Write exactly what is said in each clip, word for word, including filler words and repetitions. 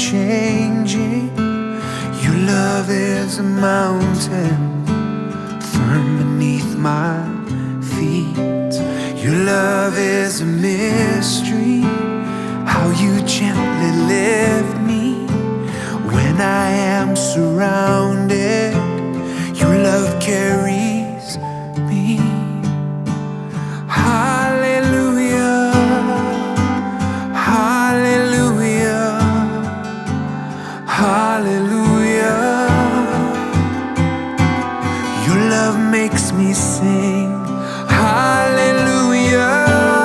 unchanging. Your love is a mountain firm beneath my feet. Your love is a mystery, how you gently lift me when I am surrounded. Your love carries me. Hallelujah, hallelujah, hallelujah. Your love makes me sing. Hallelujah,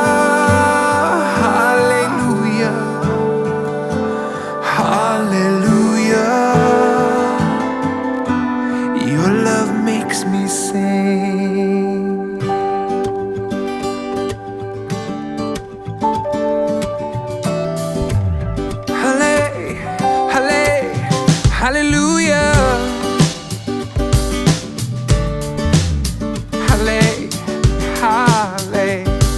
hallelujah, hallelujah. Your love makes me sing. Halle, halle, hallelujah. Halle, halle.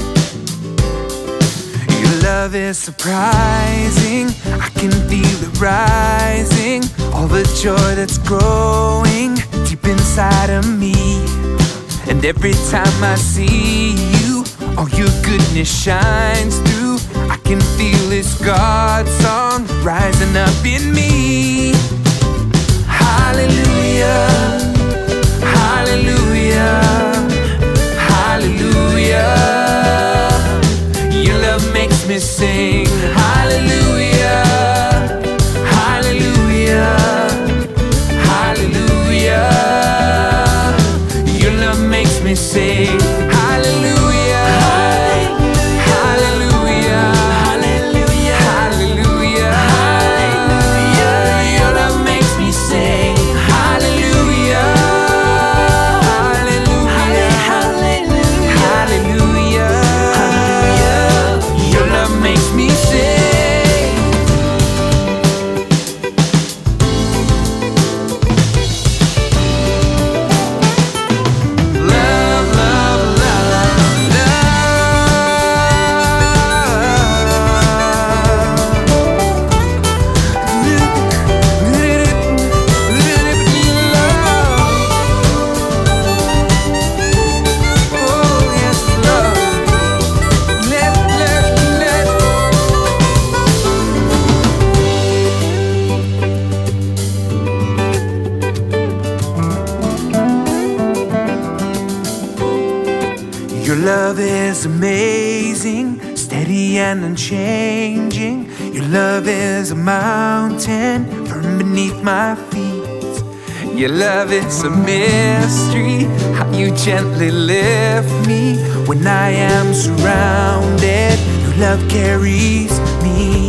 Your love is surprising, I can feel it rising, all the joy that's growing deep inside of me. And every time I see you, all your goodness shines through. I can feel this God song rising up in me. Hallelujah, hallelujah, hallelujah. Your love makes me sing. Hallelujah, hallelujah, hallelujah. Your love makes me sing. Hallelujah, hallelujah, hallelujah, hallelujah, hallelujah. Your love makes me sing. Hallelujah, hallelujah, hallelujah, hallelujah. Your love makes me sing. Your love is amazing, steady and unchanging. Your love is a mountain firm beneath my feet. Your love is a mystery, how you gently lift me when I am surrounded. Your love carries me.